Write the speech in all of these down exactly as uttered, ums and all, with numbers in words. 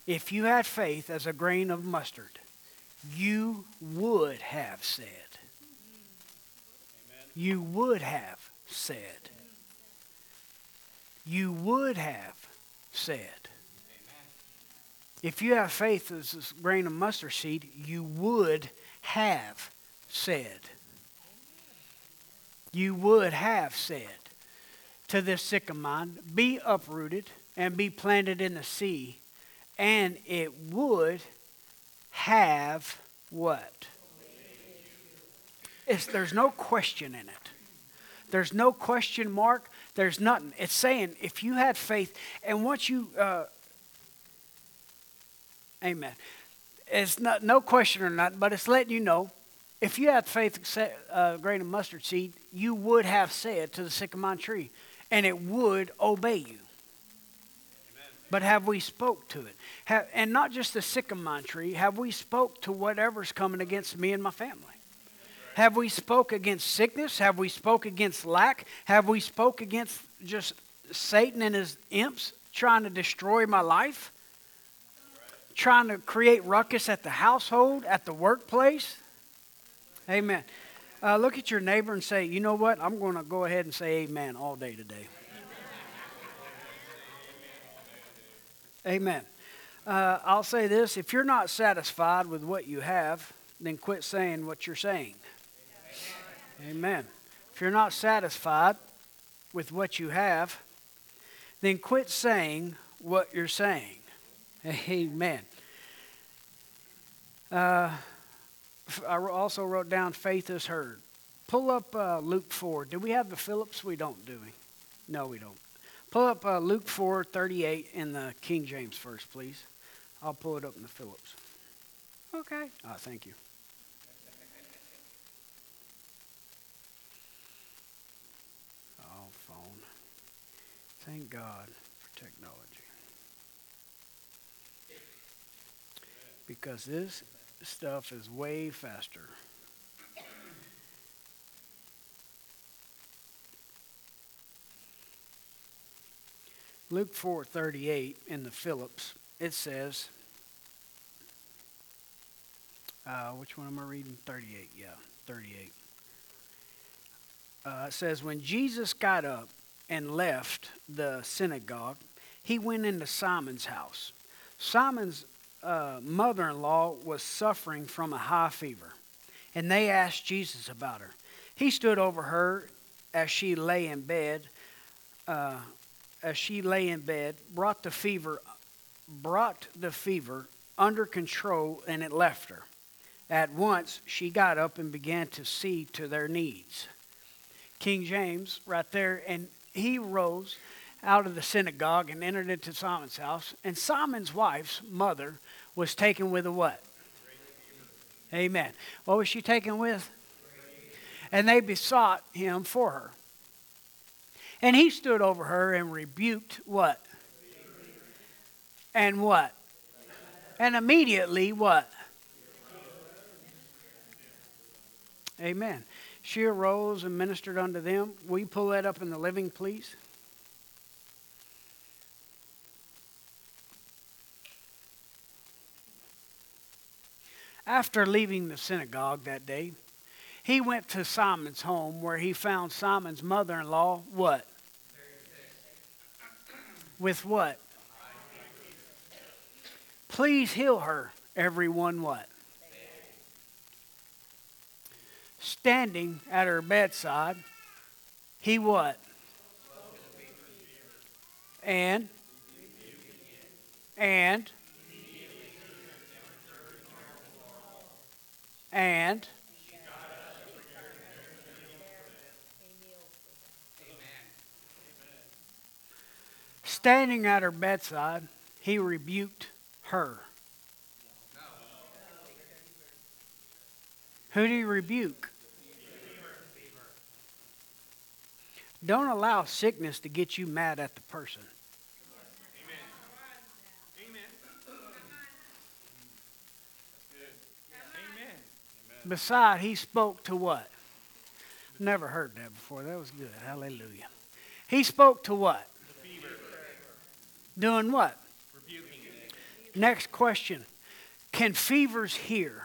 If you had faith as a grain of mustard, you would have said. You would have said. You would have said. If you have faith as a grain of mustard seed, you would have said. You would have said to this sycamore, be uprooted and be planted in the sea, and it would have what? It's, there's no question in it. There's no question mark. There's nothing. It's saying if you had faith, and once you, uh, amen. It's not no question or nothing, but it's letting you know, if you had faith, a uh, grain of mustard seed, you would have said to the sycamore tree, and it would obey you. But have we spoke to it? Have, and not just the sycamore tree, have we spoke to whatever's coming against me and my family? Have we spoke against sickness? Have we spoke against lack? Have we spoke against just Satan and his imps trying to destroy my life? Trying to create ruckus at the household, at the workplace? Amen. Uh, look at your neighbor and say, you know what? I'm going to go ahead and say amen all day today. Amen. Uh, I'll say this. If you're not satisfied with what you have, then quit saying what you're saying. Amen. If you're not satisfied with what you have, then quit saying what you're saying. Amen. Uh, I also wrote down faith is heard. Pull up uh, Luke four. Do we have the Phillips? We don't, do we? No, we don't. Pull up uh, Luke four thirty-eight in the King James first, please. I'll pull it up in the Phillips. Okay. Oh, thank you. Oh, phone. Thank God for technology. Because this stuff is way faster. Luke four thirty-eight in the Phillips, it says, uh, which one am I reading? thirty-eight, yeah, thirty-eight. Uh, it says, when Jesus got up and left the synagogue, he went into Simon's house. Simon's uh, mother-in-law was suffering from a high fever, and they asked Jesus about her. He stood over her as she lay in bed, uh, as she lay in bed, brought the fever, brought the fever under control, and it left her. At once, she got up and began to see to their needs. King James, right there, and he rose out of the synagogue and entered into Simon's house. And Simon's wife's mother was taken with a what? Amen. What was she taken with? And they besought him for her. And he stood over her and rebuked what? And what? And immediately what? Amen. She arose and ministered unto them. Will you pull that up in the living, please? After leaving the synagogue that day, he went to Simon's home, where he found Simon's mother-in-law, what? With what? Please heal her, everyone what? Standing at her bedside, he what? And? And? And? Standing at her bedside, he rebuked her. Who did he rebuke? Don't allow sickness to get you mad at the person. Beside, he spoke to what? Never heard that before. That was good. Hallelujah. He spoke to what? Doing what? Rebuking it. Next question. Can fevers hear?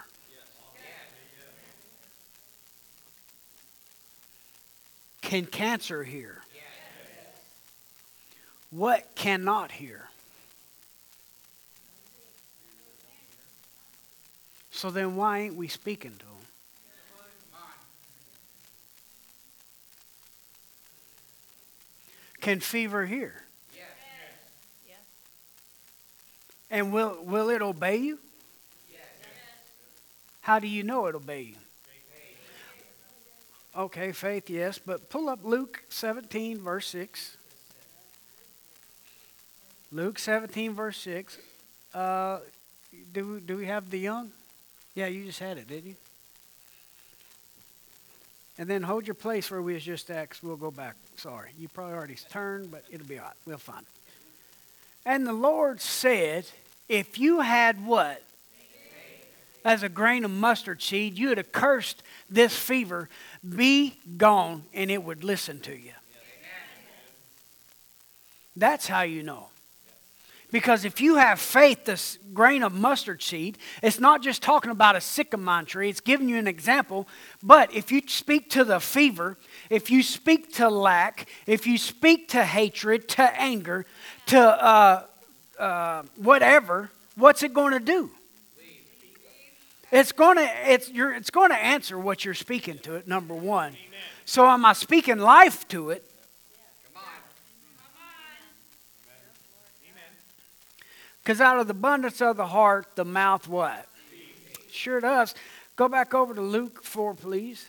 Can cancer hear? What cannot hear? So then why ain't we speaking to them? Can fever hear? And will, will it obey you? How do you know it obey you? Okay, faith, yes. But pull up Luke seventeen, verse six. Luke seventeen, verse six. Uh, do, do we have the young? Yeah, you just had it, didn't you? And then hold your place where we was just at, 'cause we'll go back. Sorry. You probably already turned, but it'll be all right. We'll find it. And the Lord said, if you had what? As a grain of mustard seed, you would have cursed this fever, be gone, and it would listen to you. That's how you know. Because if you have faith, this grain of mustard seed, it's not just talking about a sycamore tree. It's giving you an example. But if you speak to the fever, if you speak to lack, if you speak to hatred, to anger, to uh, uh, whatever, what's it going to do? It's going to it's you're it's going to answer what you're speaking to it. Number one. So am I speaking life to it? Because out of the abundance of the heart, the mouth what? Sure does. Go back over to Luke four, please.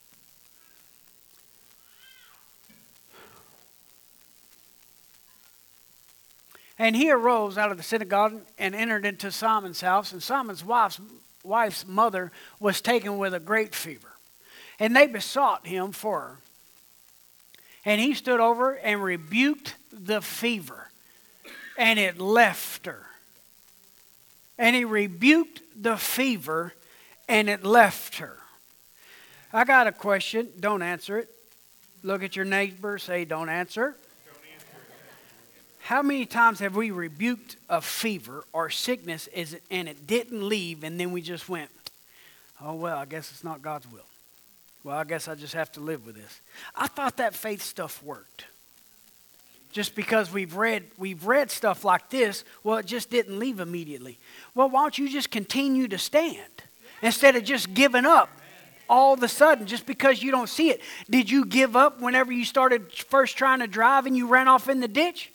And he arose out of the synagogue and entered into Simon's house. And Simon's wife's, wife's mother was taken with a great fever. And they besought him for her. And he stood over and rebuked the fever. And it left her. And he rebuked the fever, and it left her. I got a question. Don't answer it. Look at your neighbor. Say, don't answer. Don't answer. How many times have we rebuked a fever or sickness is it, and it didn't leave, and then we just went, oh, well, I guess it's not God's will. Well, I guess I just have to live with this. I thought that faith stuff worked. Just because we've read we've read stuff like this, well, it just didn't leave immediately. Well, why don't you just continue to stand instead of just giving up all of a sudden just because you don't see it? Did you give up whenever you started first trying to drive and you ran off in the ditch?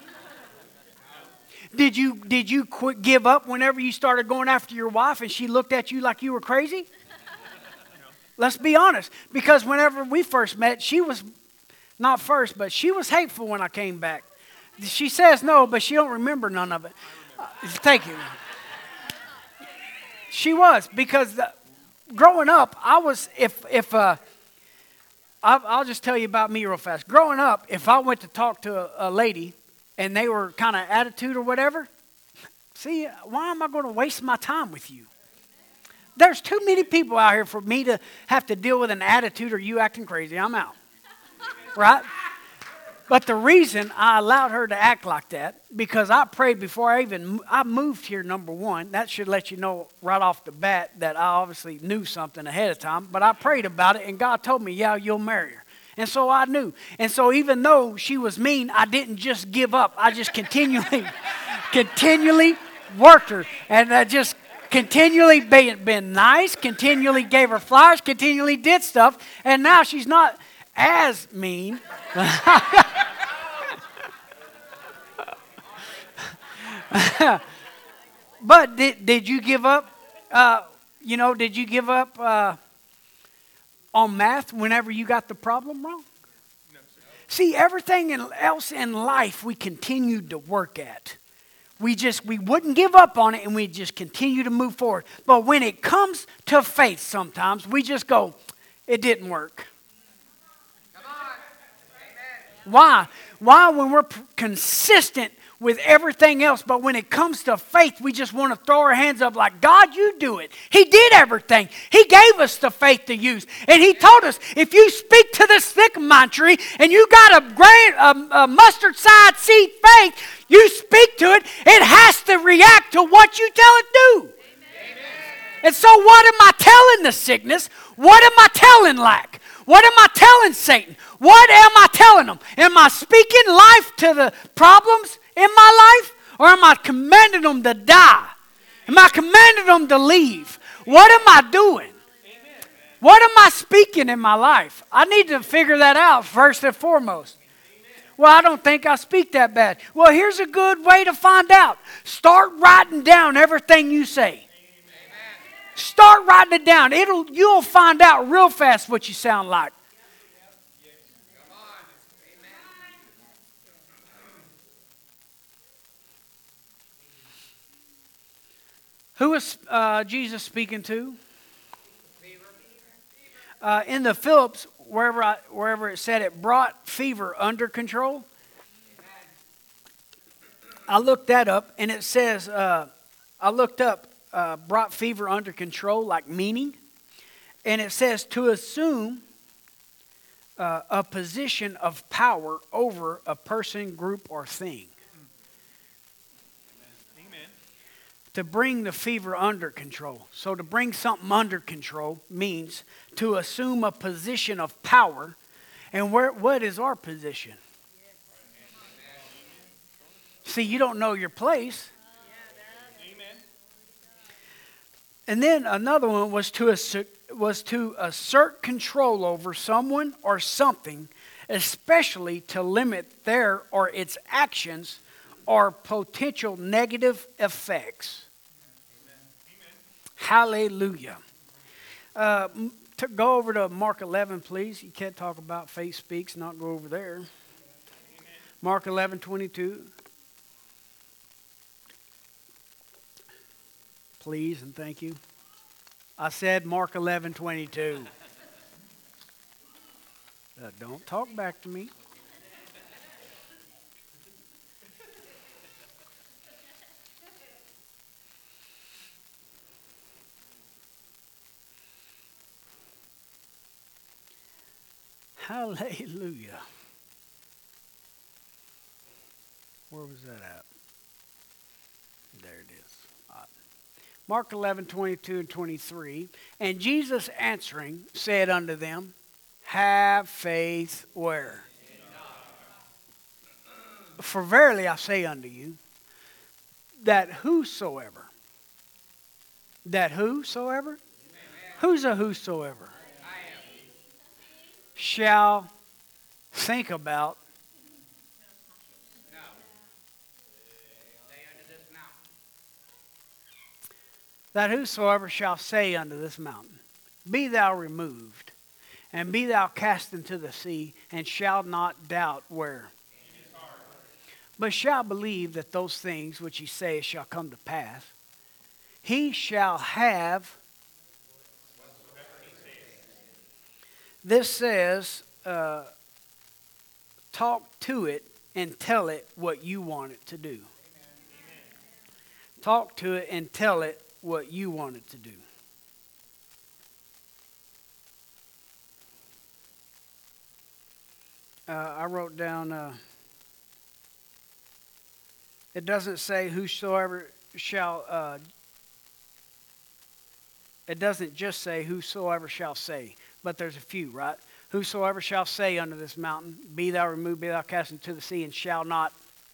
Did you did you quit give up whenever you started going after your wife and she looked at you like you were crazy? Let's be honest, because whenever we first met, she was not first, but she was hateful when I came back. She says no, but she don't remember none of it. Uh, thank you. She was, because the, growing up, I was, if, if uh, I'll, I'll just tell you about me real fast. Growing up, if I went to talk to a, a lady and they were kind of attitude or whatever, see, why am I going to waste my time with you? There's too many people out here for me to have to deal with an attitude or you acting crazy. I'm out. Right? But the reason I allowed her to act like that, because I prayed before I even, I moved here, number one. That should let you know right off the bat that I obviously knew something ahead of time. But I prayed about it and God told me, yeah, you'll marry her. And so I knew. And so even though she was mean, I didn't just give up. I just continually, continually worked her. And I just continually been, been nice, continually gave her flowers, continually did stuff. And now she's not as mean. But did, did you give up, uh, you know, did you give up uh, on math whenever you got the problem wrong? No, sir. See, everything else in life we continued to work at. We just, we wouldn't give up on it and we just continue to move forward. But when it comes to faith sometimes, we just go, it didn't work. Why? Why when we're consistent with everything else, but when it comes to faith, we just want to throw our hands up like, God, you do it. He did everything. He gave us the faith to use. And he told us, if you speak to the sycamore tree and you got a, grain, a, a mustard side seed faith, you speak to it, it has to react to what you tell it to do. And so what am I telling the sickness? What am I telling lack? What am I telling Satan? What am I telling them? Am I speaking life to the problems in my life? Or am I commanding them to die? Am I commanding them to leave? What am I doing? What am I speaking in my life? I need to figure that out first and foremost. Well, I don't think I speak that bad. Well, here's a good way to find out. Start writing down everything you say. Start writing it down. It'll, you'll find out real fast what you sound like. Who was uh, Jesus speaking to? Uh, in the Phillips, wherever I, wherever it said it brought fever under control. I looked that up, and it says, uh, I looked up uh, brought fever under control, like meaning. And it says to assume uh, a position of power over a person, group, or thing. Amen. To bring the fever under control. So to bring something under control means to assume a position of power. And where, what is our position? See, you don't know your place. And then another one was to assert, was to assert control over someone or something, especially to limit their or its actions or potential negative effects. Amen. Hallelujah. Uh, to go over to Mark eleven, please. You can't talk about faith speaks, not go over there. Amen. Mark eleven twenty-two. Please and thank you. I said Mark eleven twenty-two. Uh, don't talk back to me. Hallelujah. Where was that at? There it is. Mark eleven, twenty-two and twenty-three. And Jesus answering said unto them, have faith where? For verily I say unto you, that whosoever, that whosoever, who's a whosoever, shall think about that whosoever shall say unto this mountain, be thou removed, and be thou cast into the sea, and shall not doubt where? But shall believe that those things which he saith shall come to pass, he shall have. This says, uh, talk to it and tell it what you want it to do. Talk to it and tell it what you want it to do. Uh, I wrote down, uh, it doesn't say whosoever shall, uh, it doesn't just say whosoever shall say, but there's a few, right? Whosoever shall say unto this mountain, be thou removed, be thou cast into the sea, and shall not.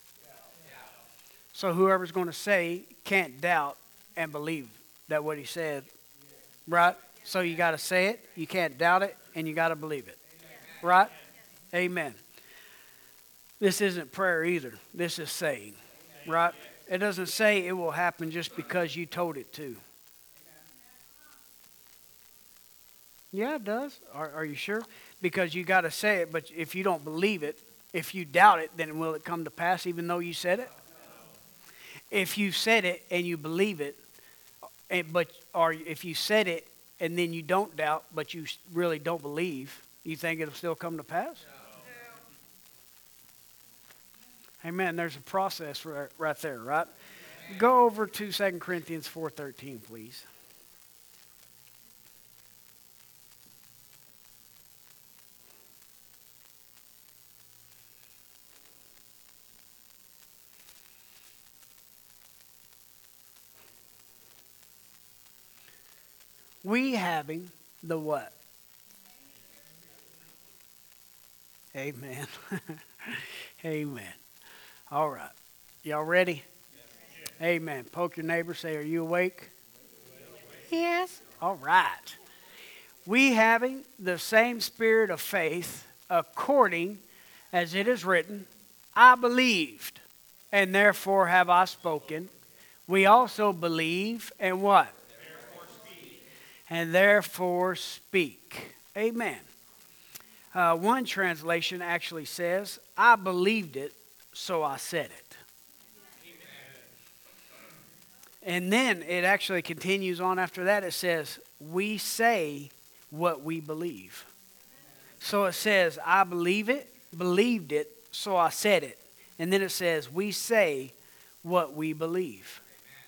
So whoever's going to say can't doubt and believe that what he said, right? So you got to say it, you can't doubt it, and you got to believe it, right? Amen. This isn't prayer either. This is saying, right? It doesn't say it will happen just because you told it to. Yeah, it does. Are, are you sure? Because you got to say it, but if you don't believe it, if you doubt it, then will it come to pass even though you said it? If you said it and you believe it, and, but or if you said it and then you don't doubt, but you really don't believe, you think it'll still come to pass? No. Amen. There's a process right, right there, right? Amen. Go over to Second Corinthians four thirteen, please. We having the what? Amen. Amen. All right. Y'all ready? Amen. Poke your neighbor. Say, are you awake? Yes. All right. We having the same spirit of faith, according as it is written, I believed, and therefore have I spoken. We also believe, and what? Therefore speak. And therefore speak. Amen. Uh, one translation actually says, I believed it, so I said it. Amen. And then it actually continues on after that. It says, we say what we believe. So it says, I believe it, believed it, so I said it. And then it says, we say what we believe.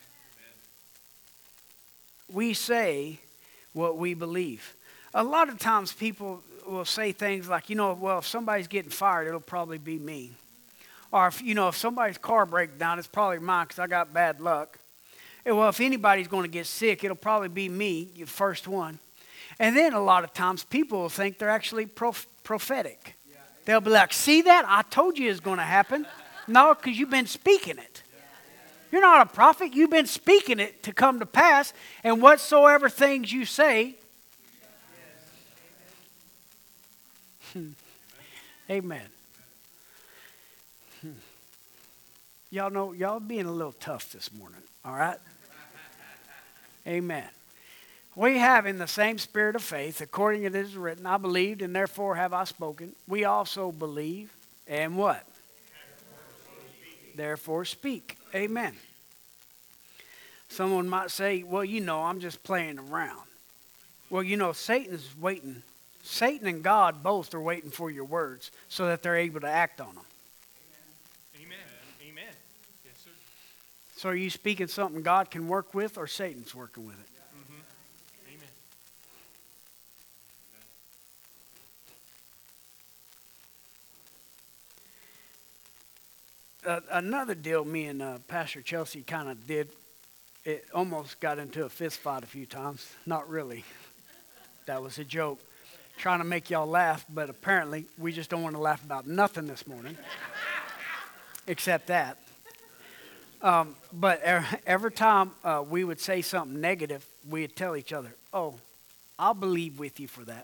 Amen. We say what we believe. A lot of times people will say things like, you know, well, if somebody's getting fired, it'll probably be me. Or, if, you know, if somebody's car breaks down, it's probably mine because I got bad luck. And, well, if anybody's going to get sick, it'll probably be me, the first one. And then a lot of times people will think they're actually prof- prophetic. They'll be like, see that? I told you it's going to happen. No, because you've been speaking it. You're not a prophet. You've been speaking it to come to pass. And whatsoever things you say. Hmm. Amen. Hmm. Y'all know, y'all being a little tough this morning. All right? Amen. We have in the same spirit of faith, according as it is written, I believed and therefore have I spoken. We also believe and what? Therefore speak. Amen. Someone might say, well, you know, I'm just playing around. Well, you know, Satan's waiting. Satan and God both are waiting for your words so that they're able to act on them. Amen. Amen. Yes, sir. So are you speaking something God can work with or Satan's working with it? Mm-hmm. Uh, Amen. another deal me and uh, Pastor Chelsea kind of did, it almost got into a fist fight a few times. Not really. That was a joke. Trying to make y'all laugh, but apparently we just don't want to laugh about nothing this morning. Except that. Um, but er, every time uh, we would say something negative, we'd tell each other, oh, I'll believe with you for that.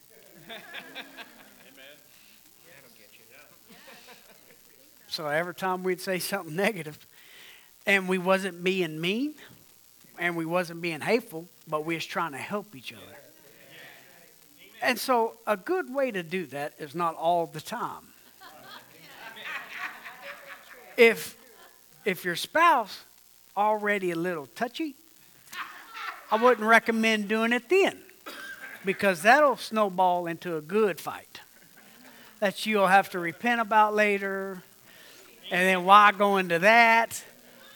So every time we'd say something negative, and we wasn't being mean, and we wasn't being hateful, but we was trying to help each other. And so a good way to do that is not all the time. If if your spouse already a little touchy, I wouldn't recommend doing it then, because that'll snowball into a good fight that you'll have to repent about later. And then why go into that?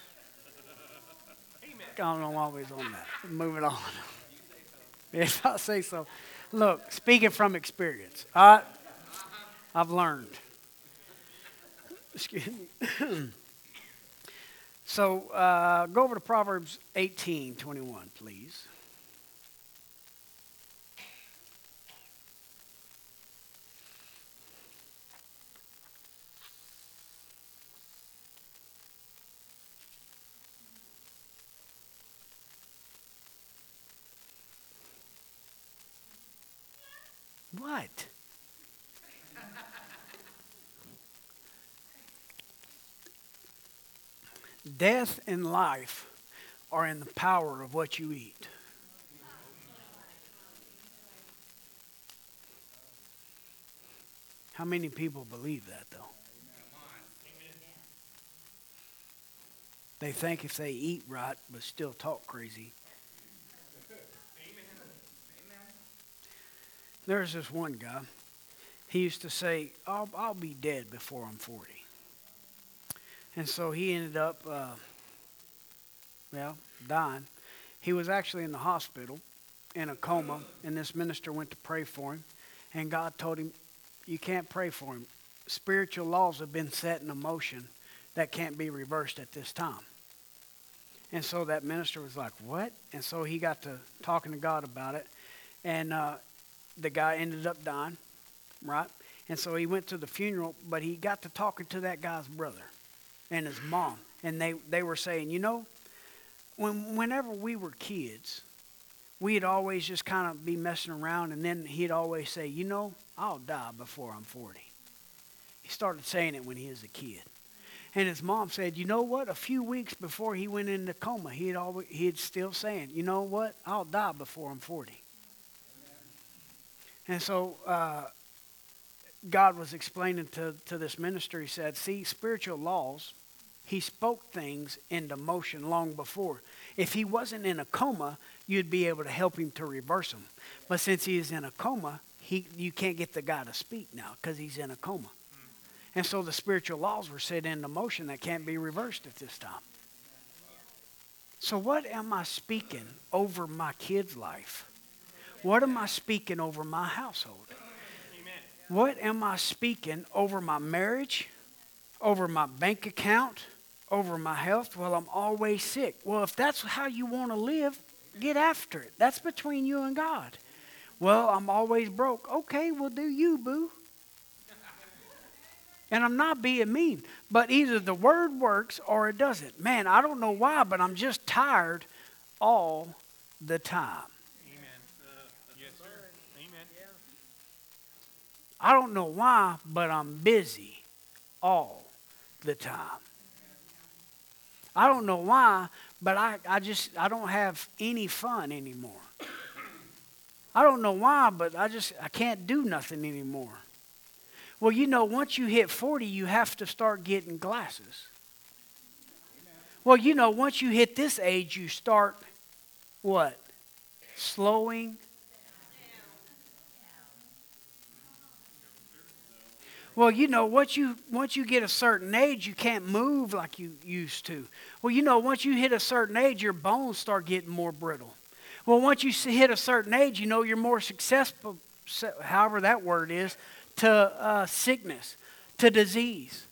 I don't know why we was on that. Moving on. If I say so. Look, speaking from experience, all right? I've learned. Excuse me. So uh, go over to Proverbs eighteen twenty-one, please. What? Death and life are in the power of what you eat. How many people believe that, though? They think if they eat right but still talk crazy. There's this one guy. He used to say, I'll, I'll be dead before I'm forty. And so he ended up, uh, well, dying. He was actually in the hospital in a coma, and this minister went to pray for him. And God told him, you can't pray for him. Spiritual laws have been set in motion that can't be reversed at this time. And so that minister was like, what? And so he got to talking to God about it. And uh, the guy ended up dying, right? And so he went to the funeral, but he got to talking to that guy's brother and his mom. And they, they were saying, you know, when whenever we were kids, we'd always just kind of be messing around. And then he'd always say, you know, I'll die before I'm forty. He started saying it when he was a kid. And his mom said, you know what? A few weeks before he went into coma, he'd always, he'd still saying, you know what? I'll die before I'm forty. And so uh, God was explaining to, to this minister, he said, see, spiritual laws, he spoke things into motion long before. If he wasn't in a coma, you'd be able to help him to reverse them. But since he is in a coma, he you can't get the guy to speak now because he's in a coma. And so the spiritual laws were set into motion that can't be reversed at this time. So what am I speaking over my kid's life? What am I speaking over my household? Amen. What am I speaking over my marriage, over my bank account, over my health? Well, I'm always sick. Well, if that's how you want to live, get after it. That's between you and God. Well, I'm always broke. Okay, well, do you, boo. And I'm not being mean, but either the word works or it doesn't. Man, I don't know why, but I'm just tired all the time. Amen. Uh, yes, sir. Amen. I don't know why, but I'm busy all the time. I don't know why, but I, I just, I don't have any fun anymore. I don't know why, but I just, I can't do nothing anymore. Well, you know, once you hit forty, you have to start getting glasses. Well, you know, once you hit this age, you start, what? Slowing. Well, you know, once you, once you get a certain age, you can't move like you used to. Well, you know, once you hit a certain age, your bones start getting more brittle. Well, once you hit a certain age, you know, you're more successful, however that word is, to uh, sickness, to disease.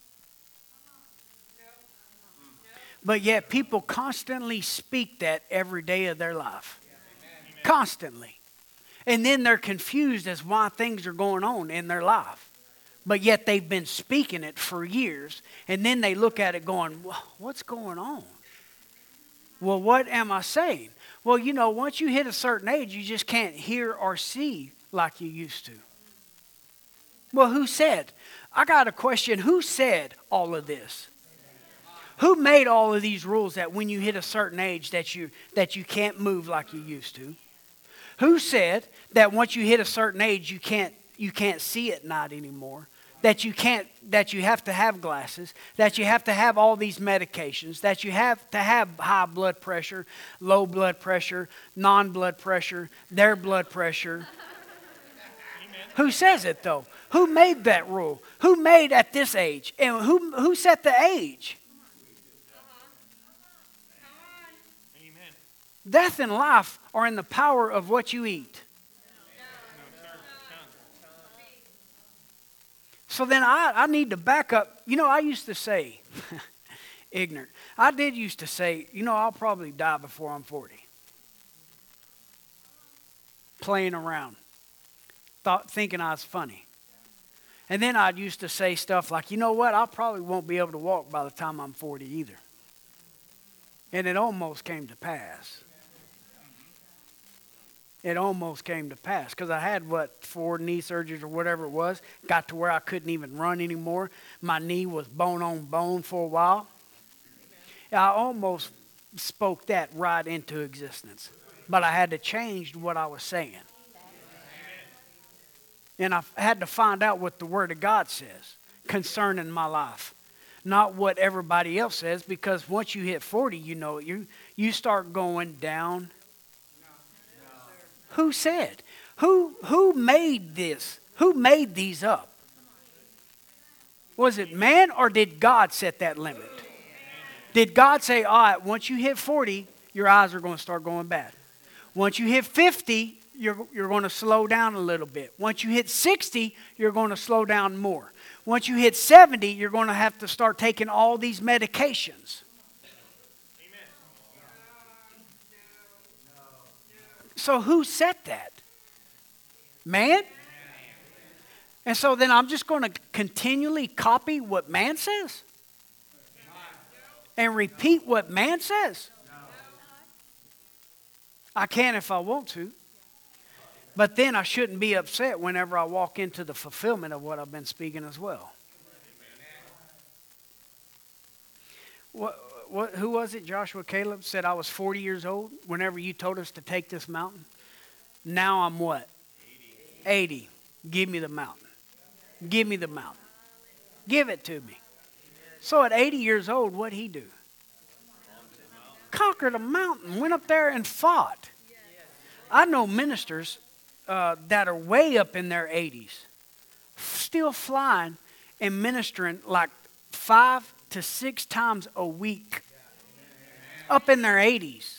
But yet people constantly speak that every day of their life. Amen. Constantly. And then they're confused as why things are going on in their life. But yet they've been speaking it for years. And then they look at it going, well, what's going on? Well, what am I saying? Well, you know, once you hit a certain age, you just can't hear or see like you used to. Well, who said? I got a question. Who said all of this? Who made all of these rules that when you hit a certain age that you that you can't move like you used to? Who said that once you hit a certain age you can't you can't see at night anymore? That you can't that you have to have glasses, that you have to have all these medications, that you have to have high blood pressure, low blood pressure, non-blood pressure, their blood pressure. Who says it though? Who made that rule? Who made at this age? And who who set the age? Amen. Death and life are in the power of what you eat. So then I, I need to back up. You know, I used to say, ignorant. I did used to say, you know, I'll probably die before I'm forty. Playing around. Thought, thinking I was funny. And then I used to say stuff like, you know what, I probably won't be able to walk by the time I'm forty either. And it almost came to pass. It almost came to pass because I had, what, four knee surgeries or whatever it was. Got to where I couldn't even run anymore. My knee was bone on bone for a while. I almost spoke that right into existence. But I had to change what I was saying. And I had to find out what the Word of God says concerning my life. Not what everybody else says, because once you hit forty, you know, you, you start going down. Who said? Who, who made this? Who made these up? Was it man or did God set that limit? Did God say, all right, once you hit forty, your eyes are going to start going bad. Once you hit fifty, You're, you're going to slow down a little bit. Once you hit sixty, you're going to slow down more. Once you hit seventy, you're going to have to start taking all these medications. Amen. so who said that? Man? And so then I'm just going to continually copy what man says? And repeat what man says? I can if I want to. But then I shouldn't be upset whenever I walk into the fulfillment of what I've been speaking as well. What, what, who was it? Joshua Caleb said I was forty years old whenever you told us to take this mountain. Now I'm what? eighty. Give me the mountain. Give me the mountain. Give it to me. So at eighty years old, what'd he do? Conquered a mountain. Went up there and fought. I know ministers uh, that are way up in their eighties. Still flying and ministering like five to six times a week. Up in their eighties.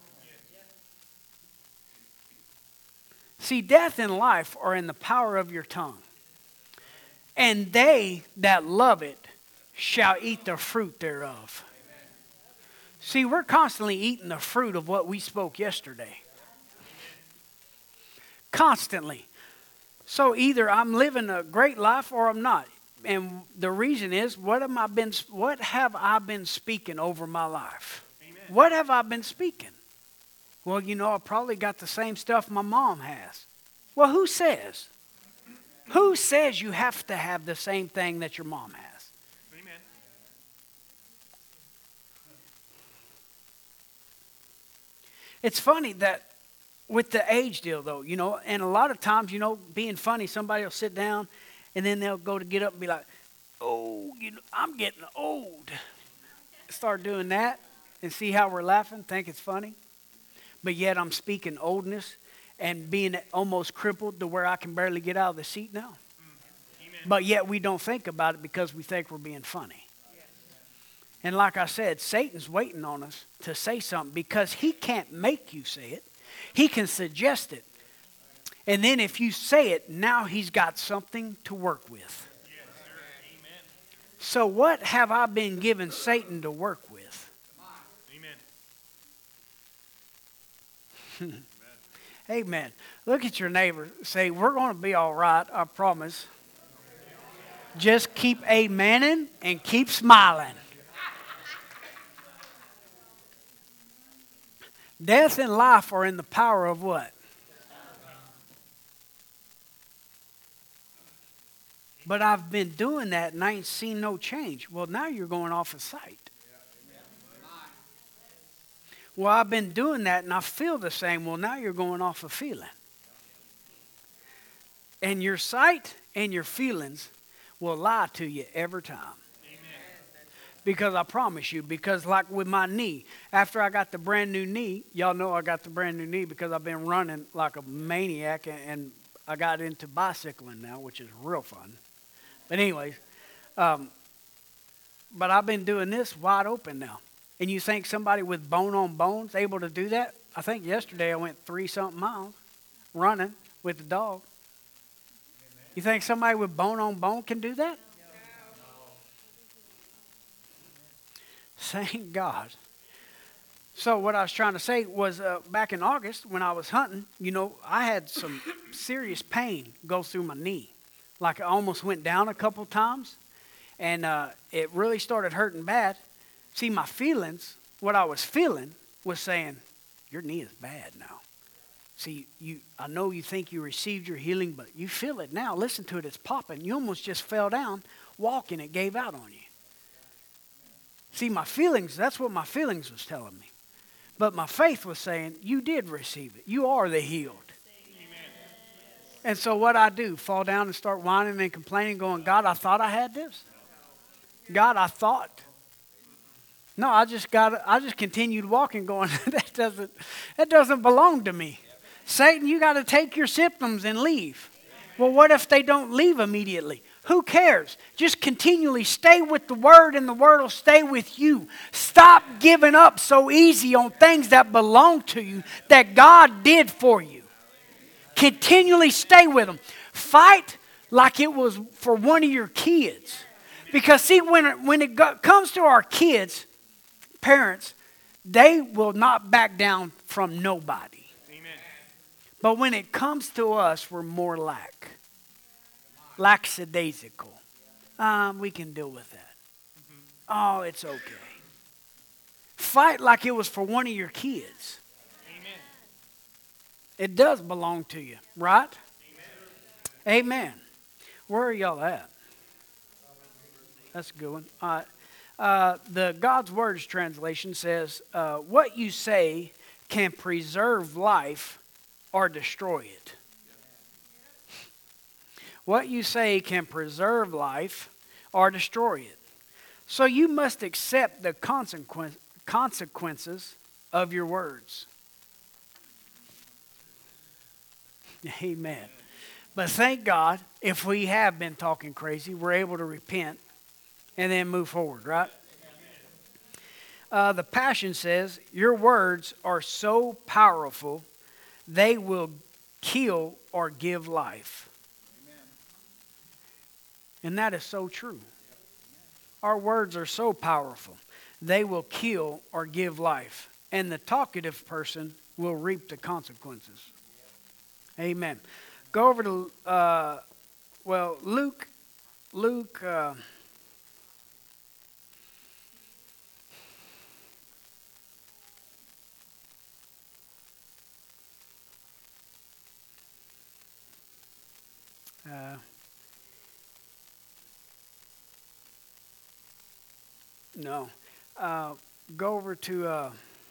See, death and life are in the power of your tongue. And they that love it shall eat the fruit thereof. See, we're constantly eating the fruit of what we spoke yesterday. Constantly. So either I'm living a great life or I'm not. And the reason is, what have I been, what have I been speaking over my life? Amen. What have I been speaking? Well, you know, I probably got the same stuff my mom has. Well, who says? Who says you have to have the same thing that your mom has? Amen. It's funny that with the age deal, though, you know, and a lot of times, you know, being funny, somebody will sit down and then they'll go to get up and be like, oh, you know, I'm getting old. Start doing that and see how we're laughing, think it's funny. But yet I'm speaking oldness and being almost crippled to where I can barely get out of the seat now. Amen. But yet we don't think about it because we think we're being funny. Yes. And like I said, Satan's waiting on us to say something because he can't make you say it. He can suggest it. And then if you say it, now he's got something to work with. Yes, sir. Amen. So what have I been given Satan to work with? Amen. Amen. Look at your neighbor. Say, we're going to be all right, I promise. Just keep amening and keep smiling. Death and life are in the power of what? But I've been doing that and I ain't seen no change. Well, now you're going off of sight. Well, I've been doing that and I feel the same. Well, now you're going off of feeling. And your sight and your feelings will lie to you every time. Because I promise you, because like with my knee, after I got the brand new knee, y'all know I got the brand new knee because I've been running like a maniac and, and I got into bicycling now, which is real fun. But anyways, um, but I've been doing this wide open now. And you think somebody with bone on bones able to do that? I think yesterday I went three something miles running with the dog. You think somebody with bone on bone can do that? Thank God. So what I was trying to say was uh, back in August when I was hunting, you know, I had some serious pain go through my knee. Like I almost went down a couple times and uh, it really started hurting bad. See, my feelings, what I was feeling was saying, your knee is bad now. See, you, I know you think you received your healing, but you feel it now. Listen to it, it's popping. You almost just fell down walking, it gave out on you. See, my feelings, that's what my feelings was telling me. But my faith was saying, you did receive it. You are the healed. Amen. And so what I do, fall down and start whining and complaining, going, God, I thought I had this. God, I thought. No, I just got. I just continued walking, going, that doesn't, that doesn't belong to me. Satan, you got to take your symptoms and leave. Well, what if they don't leave immediately? Who cares? Just continually stay with the Word and the Word will stay with you. Stop giving up so easy on things that belong to you that God did for you. Continually stay with them. Fight like it was for one of your kids. Because see, when it, when it go, comes to our kids, parents, they will not back down from nobody. Amen. But when it comes to us, we're more lack. Lackadaisical. Um, we can deal with that. Oh, it's okay. Fight like it was for one of your kids. Amen. It does belong to you, right? Amen. Amen. Where are y'all at? That's a good one. All right. Uh, the God's Words translation says, uh, what you say can preserve life or destroy it. What you say can preserve life or destroy it. So you must accept the consequence, consequences of your words. Amen. But thank God, if we have been talking crazy, we're able to repent and then move forward, right? Uh, the Passion says, your words are so powerful, they will kill or give life. And that is so true. Our words are so powerful. They will kill or give life. And the talkative person will reap the consequences. Amen. Go over to, uh, well, Luke, Luke, uh, uh, no, uh, go over to, uh,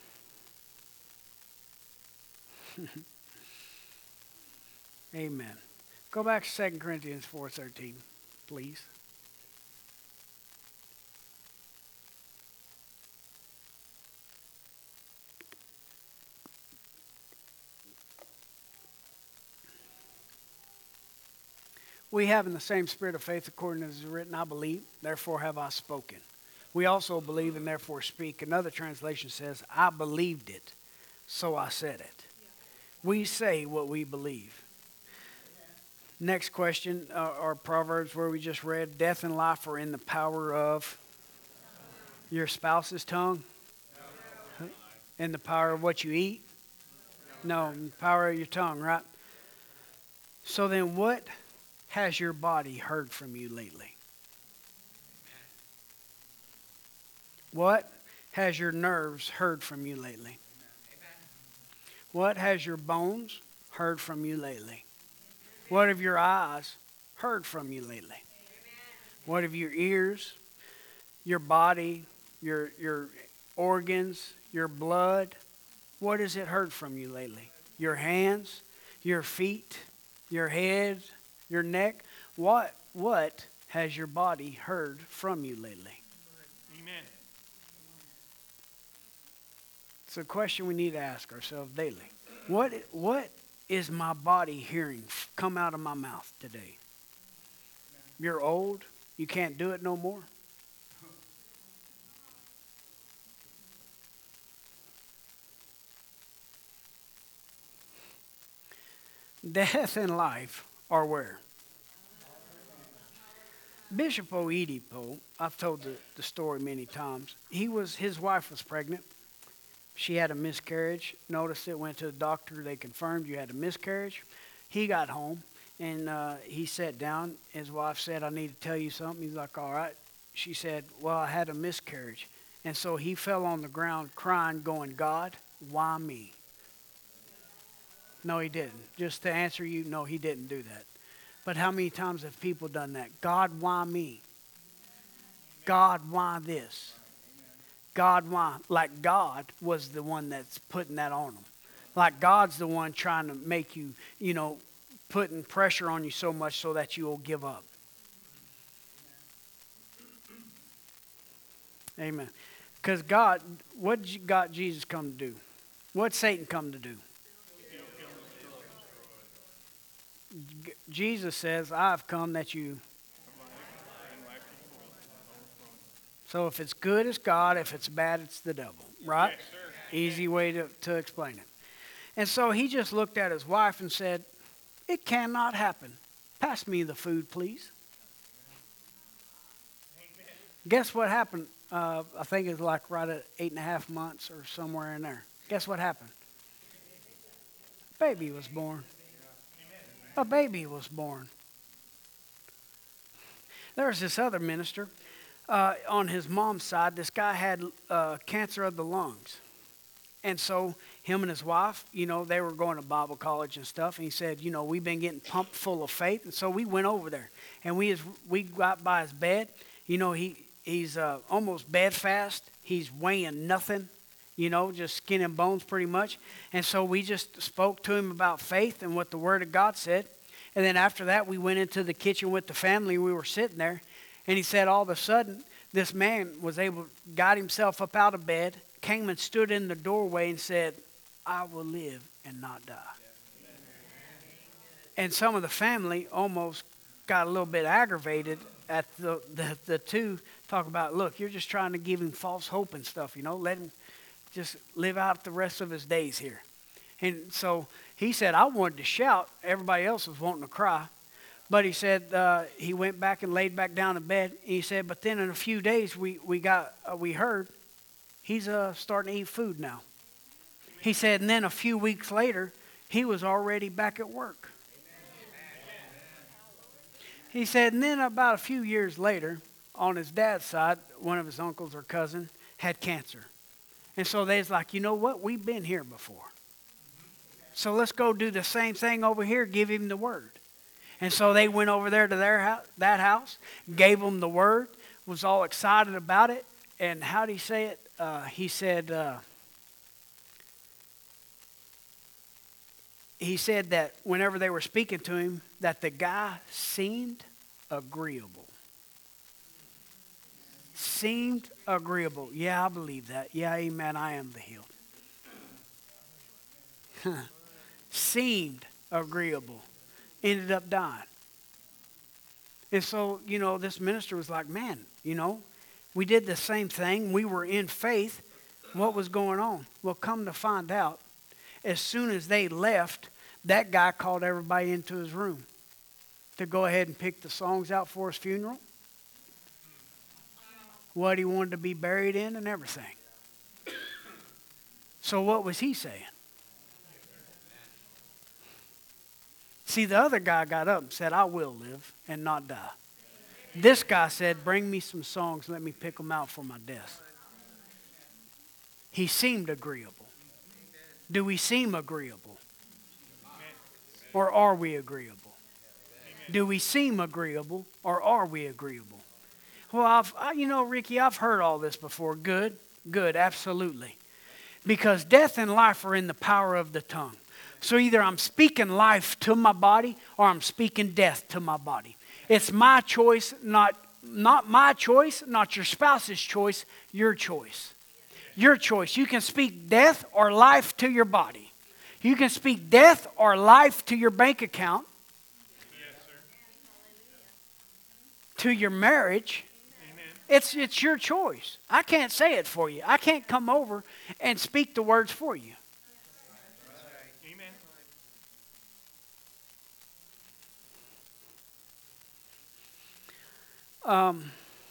amen. Go back to Second Corinthians four thirteen, please. We have in the same spirit of faith according as is written, I believe, therefore have I spoken. We also believe and therefore speak. Another translation says, I believed it, so I said it. We say what we believe. Next question, uh, our Proverbs where we just read, death and life are in the power of your spouse's tongue. In the power of what you eat? No, in the power of your tongue, right? So then what has your body heard from you lately? What has your nerves heard from you lately? What has your bones heard from you lately? What have your eyes heard from you lately? What have your ears, your body, your your organs, your blood, what has it heard from you lately? Your hands, your feet, your head, your neck. What what has your body heard from you lately? Amen. It's a question we need to ask ourselves daily. What what is my body hearing come out of my mouth today? You're old. You can't do it no more. Death and life are where? Bishop Oedipo, I've told the, the story many times. He was his wife was pregnant. She had a miscarriage. Noticed it. Went to the doctor. They confirmed you had a miscarriage. He got home and uh, he sat down. His wife said, "I need to tell you something." He's like, "All right." She said, "Well, I had a miscarriage," and so he fell on the ground crying, going, "God, why me?" No, he didn't. Just to answer you, no, he didn't do that. But how many times have people done that? God, why me? God, why this? God, why? Like God was the one that's putting that on them. Like God's the one trying to make you, you know, putting pressure on you so much so that you will give up. Amen. Because God, what did God, Jesus come to do? What did Satan come to do? Jesus says, I've come that you... So if it's good, it's God. If it's bad, it's the devil. Right? Yes, sir. Easy way to, to explain it. And so he just looked at his wife and said, it cannot happen. Pass me the food, please. Amen. Guess what happened? Uh, I think it's like right at eight and a half months or somewhere in there. Guess what happened? baby was born. A baby was born. There was this other minister uh, on his mom's side. This guy had uh, cancer of the lungs. And so him and his wife, you know, they were going to Bible college and stuff. And he said, you know, we've been getting pumped full of faith. And so we went over there. And we, we got by his bed. You know, he he's uh, almost bedfast. He's weighing nothing, you know, just skin and bones pretty much. And so we just spoke to him about faith and what the Word of God said. And then after that, we went into the kitchen with the family. We were sitting there. And he said all of a sudden, this man was able, got himself up out of bed, came and stood in the doorway and said, I will live and not die. And some of the family almost got a little bit aggravated at the, the, the two talk about, look, you're just trying to give him false hope and stuff, you know, let him just live out the rest of his days here. And so he said, I wanted to shout. Everybody else was wanting to cry. But he said uh, he went back and laid back down in bed. And he said, but then in a few days we, we got uh, we heard he's uh, starting to eat food now. He said, and then a few weeks later, he was already back at work. He said, and then about a few years later, on his dad's side, one of his uncles or cousin had cancer. And so they was like, you know what? We've been here before. So let's go do the same thing over here, give him the word. And so they went over there to their house, that house, gave him the word, was all excited about it. And how did he say it? Uh, he said, uh, he said that whenever they were speaking to him, that the guy seemed agreeable. Seemed agreeable. Yeah, I believe that. Yeah, amen, I am the healed. Seemed agreeable. Ended up dying. And so, you know, this minister was like, man, you know, we did the same thing. We were in faith. What was going on? Well, come to find out, as soon as they left, that guy called everybody into his room to go ahead and pick the songs out for his funeral, what he wanted to be buried in and everything. So what was he saying? See, the other guy got up and said, I will live and not die. This guy said, bring me some songs, let me pick them out for my death. He seemed agreeable. Do we seem agreeable? Or are we agreeable? Do we seem agreeable or are we agreeable? Well, I've, I, you know, Ricky, I've heard all this before. Good, good, absolutely. Because death and life are in the power of the tongue. So either I'm speaking life to my body or I'm speaking death to my body. It's my choice, not, not my choice, not your spouse's choice, your choice. Your choice. You can speak death or life to your body. You can speak death or life to your bank account. Yes, sir. To your marriage. Amen. It's, it's your choice. I can't say it for you. I can't come over and speak the words for you. Um,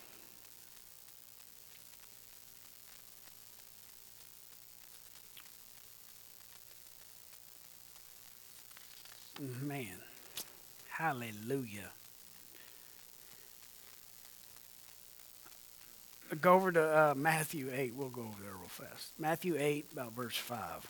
man, hallelujah. Go over to uh, Matthew eight. We'll go over there real fast. Matthew eight, about verse five.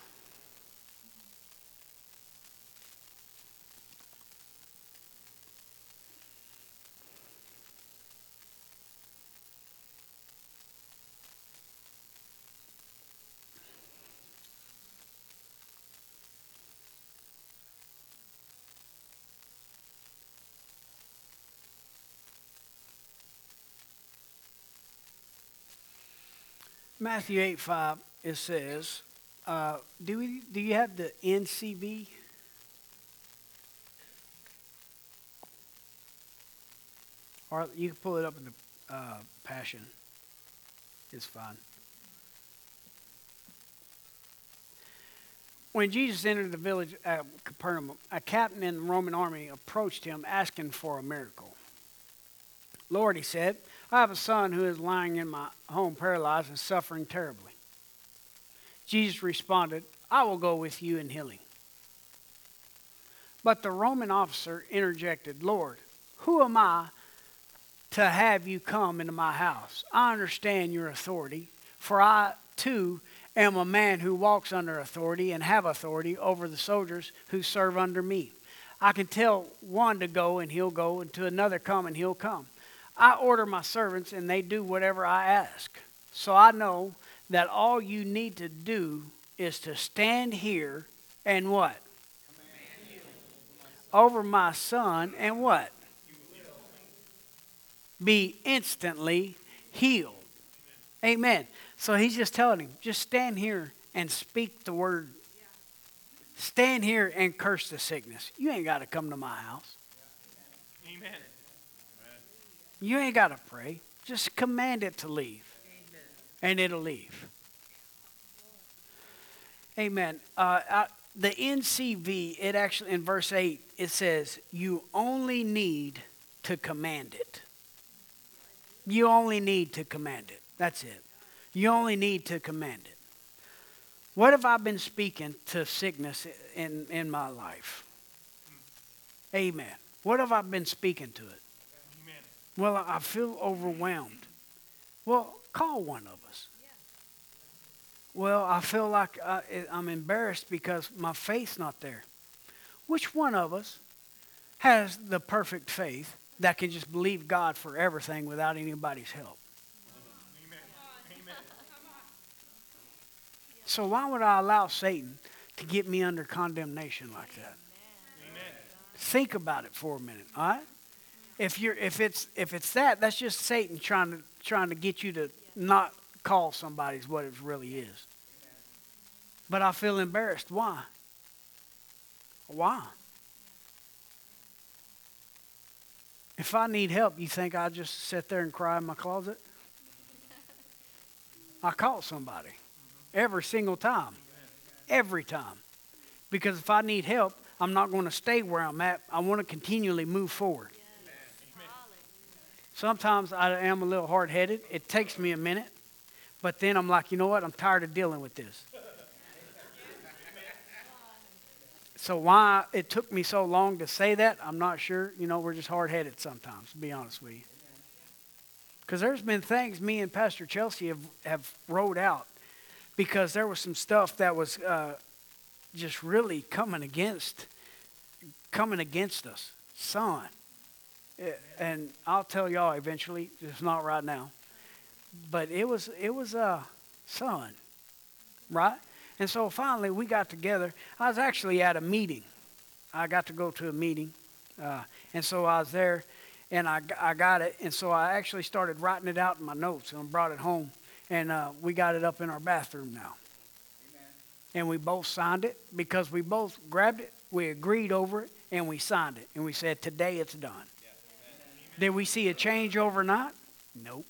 Matthew eight five, it says, uh, do we, do you have the N C V? Or you can pull it up in the uh, Passion. It's fine. When Jesus entered the village of Capernaum, a captain in the Roman army approached him asking for a miracle. Lord, he said, I have a son who is lying in my home paralyzed and suffering terribly. Jesus responded, I will go with you and heal him. But the Roman officer interjected, Lord, who am I to have you come into my house? I understand your authority, for I too am a man who walks under authority and have authority over the soldiers who serve under me. I can tell one to go and he'll go, and to another come and he'll come. I order my servants and they do whatever I ask. So I know that all you need to do is to stand here and what? Over my son and what? Be instantly healed. Amen. So he's just telling him, just stand here and speak the word. Stand here and curse the sickness. You ain't got to come to my house. Amen. You ain't got to pray. Just command it to leave. And it'll leave. Amen. Uh, I, the N C V, it actually, in verse eight, it says, you only need to command it. You only need to command it. That's it. You only need to command it. What have I been speaking to sickness in, in my life? Amen. What have I been speaking to it? Amen. Well, I feel overwhelmed. Well, call one of us. Well, I feel like I, I'm embarrassed because my faith's not there. Which one of us has the perfect faith that can just believe God for everything without anybody's help? Amen. Amen. So why would I allow Satan to get me under condemnation like that? Amen. Think about it for a minute, all right? If you're if it's if it's that, that's just Satan trying to trying to get you to not call somebody what it really is. But I feel embarrassed. Why? Why? If I need help, you think I just sit there and cry in my closet? I call somebody every single time. Every time. Because if I need help, I'm not going to stay where I'm at. I want to continually move forward. Sometimes I am a little hard-headed. It takes me a minute. But then I'm like, you know what? I'm tired of dealing with this. So why it took me so long to say that, I'm not sure. You know, we're just hard-headed sometimes, to be honest with you. Because there's been things me and Pastor Chelsea have, have wrote out because there was some stuff that was uh, just really coming against, coming against us. Son. It, and I'll tell y'all eventually, it's not right now. But it was, it was a uh, son, right? And so finally we got together. I was actually at a meeting. I got to go to a meeting. Uh, and so I was there and I, I got it. And so I actually started writing it out in my notes and brought it home. And uh, we got it up in our bathroom now. Amen. And we both signed it because we both grabbed it. We agreed over it and we signed it. And we said, today it's done. Yeah. Did we see a change overnight? Nope.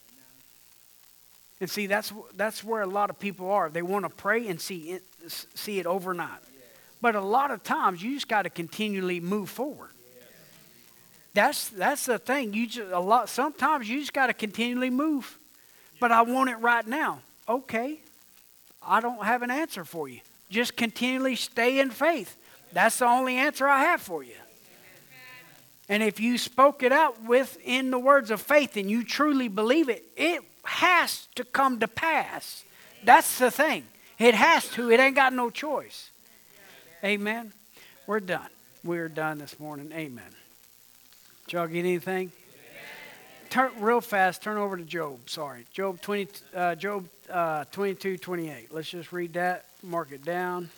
And see, that's that's where a lot of people are. They want to pray and see it, see it overnight. But a lot of times, you just got to continually move forward. That's that's the thing. You just a lot. Sometimes you just got to continually move. But I want it right now. Okay, I don't have an answer for you. Just continually stay in faith. That's the only answer I have for you. And if you spoke it out within the words of faith and you truly believe it, it has to come to pass. That's the thing. It has to. It ain't got no choice. Amen. We're done. We're done this morning. Amen. Did y'all get anything? Turn real fast. Turn over to Job. Sorry, Job twenty. Uh, Job uh, twenty-two, twenty-eight. Let's just read that. Mark it down.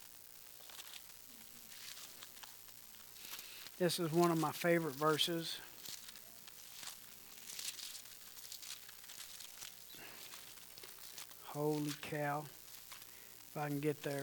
This is one of my favorite verses. Holy cow. If I can get there.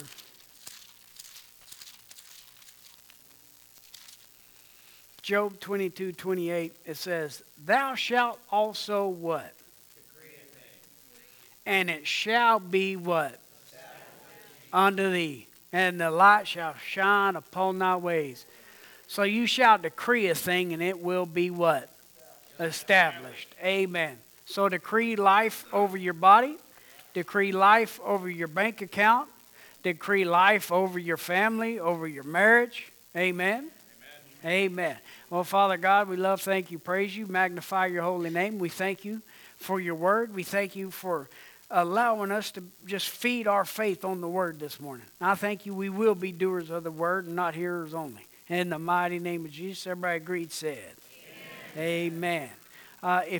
Job twenty-two, twenty-eight, it says, thou shalt also what? Decree a thing. And it shall be what? Unto thee. And the light shall shine upon thy ways. So you shall decree a thing and it will be what? Established. Amen. So decree life over your body. Decree life over your bank account. Decree life over your family, over your marriage. Amen? Amen. Amen. Well, Father God, we love, thank you, praise you, magnify your holy name. We thank you for your word. We thank you for allowing us to just feed our faith on the word this morning. I thank you we will be doers of the word and not hearers only. In the mighty name of Jesus, everybody agreed, said. Amen. Amen. Uh, if